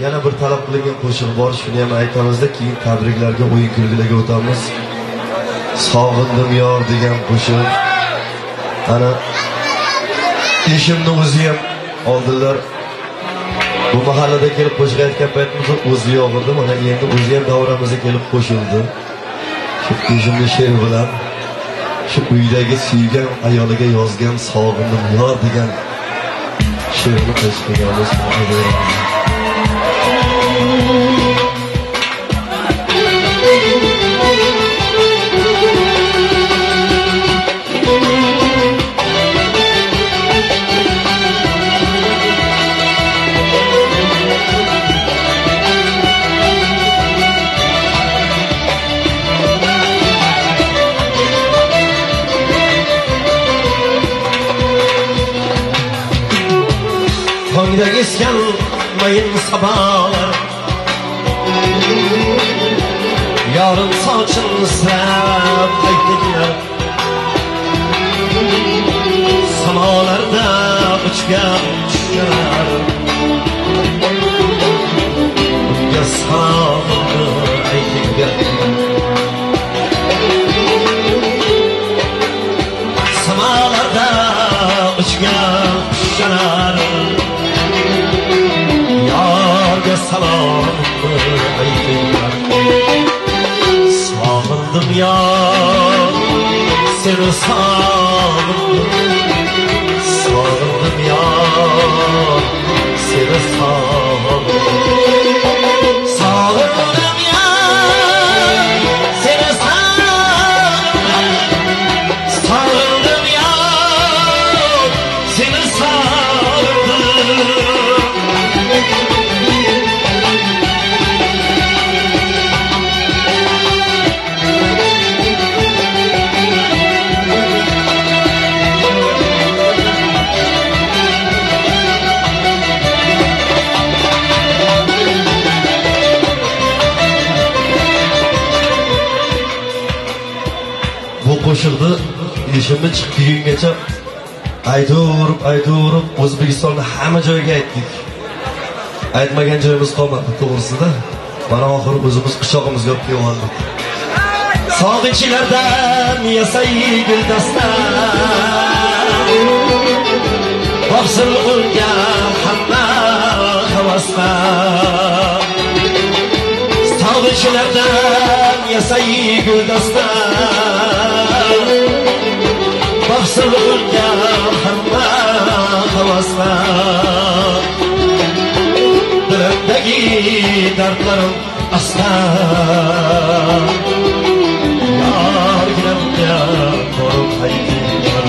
yana bir talab qilingan qo'shiq bor, shuni ham aytamizda, keyin tabriklarga, o'yin kulgilarga o'tamiz. Sog'indim yor degan qo'shiq. Ana eşimni o'zi ham oldilar. Bu mahallada kelib qo'shiq aytgan paytimizda o'zi yo'q edi, mana endi o'zi ham davramizga kelib qo'shildi. Shu eşimni she'r bilan shu uydagi suygan ayoliga yozgan sog'indim yor degan she'rni qo'shib qo'yganmiz. Tongda esgan mayin sabahlar Yarın sochim sirab qaytdilar Samolarda uchgan tushlar Unga salomni aytinglar Samolarda uchgan tushlar Yarga salomni aytinglar Sog'indim yor seni sog'indim yor seni sog'indim sog'indim yor seni sog'indim yor seni sog'indim qo'shiqni ishimni chiqqungacha ayturib O'zbekistonda hamma joyga aytdik. Aytmagan joyimiz qolmadi to'g'risida. Mana oxir o'zimiz qishog'imizga olib keldik. Sog'inchilardan yasay guldastan Hofsil qilgan hamma havasdan Sog'inchilardan yasay guldastan Hofsil qilgan hamma havasdan Dilimdagi dardlarim aslan Yorginamga borib qaytdilar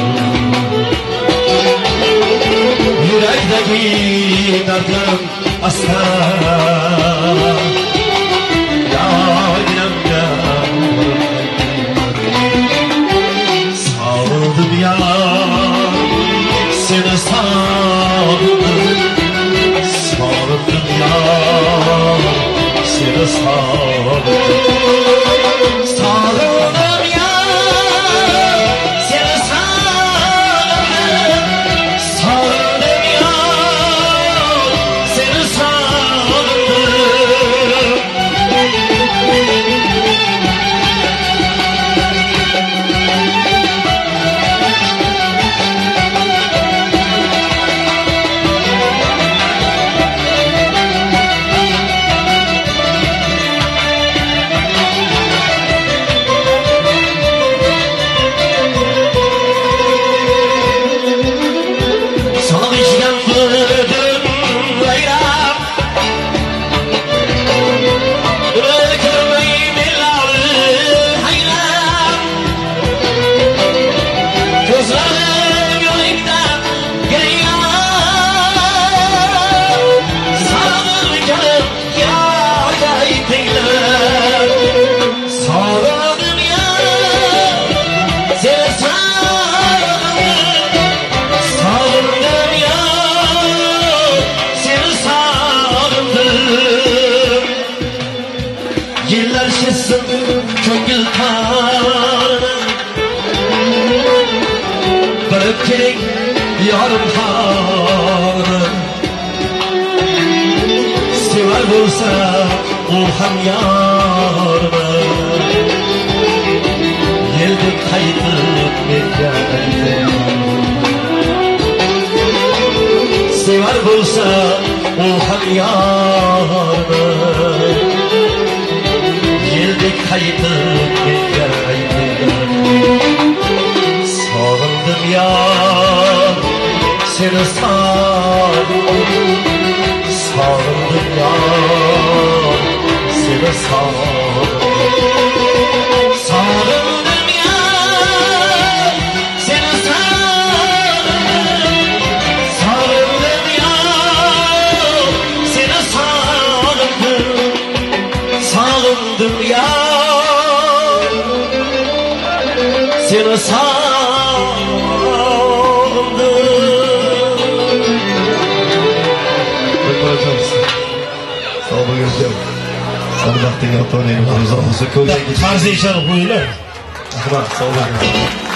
Yurakdagi dardlarim aslan Yorginamga borib qaytdilar Sog'indim yor seni sog'indim Sog'indim yor seni sog'indim Sog'indim yor seni sog'indim Sog'indim yor seni sog'indim Yıllar şişsin ko'ngil qoni Bilib keling yorim qoni sevar bo'lsa u ham yormi yeldek qaytib menga sevar bo'lsa u ham yormi yeldek qaytib menga sog'indim yor seni sog'indim yor seni sog'indim yor seni sog'indim yor seni sog'indim yor seni Sen vaktin yaptığın en uzun olsa koyacak. Tarzı işe koyuyorlar. Sağ olun.